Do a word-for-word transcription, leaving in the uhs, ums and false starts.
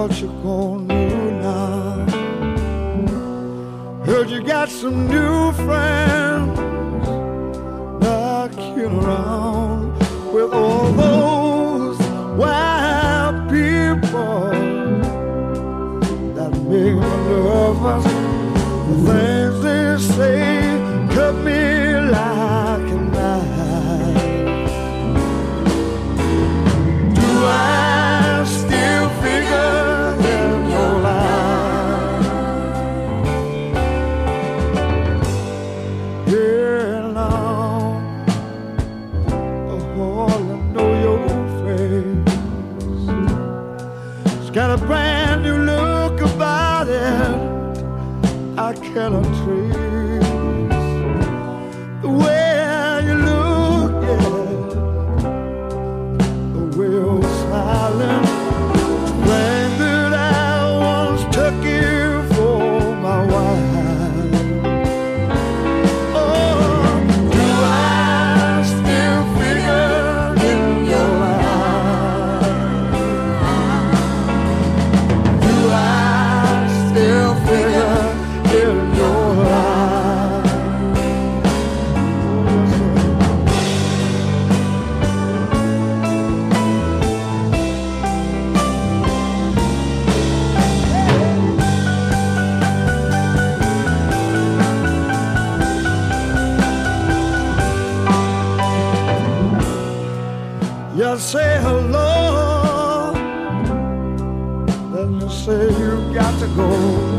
what you gonna do now? Heard you got some new friends knocking around with all those wild people that make me nervous. The things they say cut me like a knife. Do I still figure in your life? Yeah, now, oh, I know your face. It's got a brand new look about it I cannot trace. The way you look, yeah, the way you're smiling, thing that I once took you for my wife. Oh, do I still figure in your life? Do I still figure in your life? You say hello, then you say you got to go.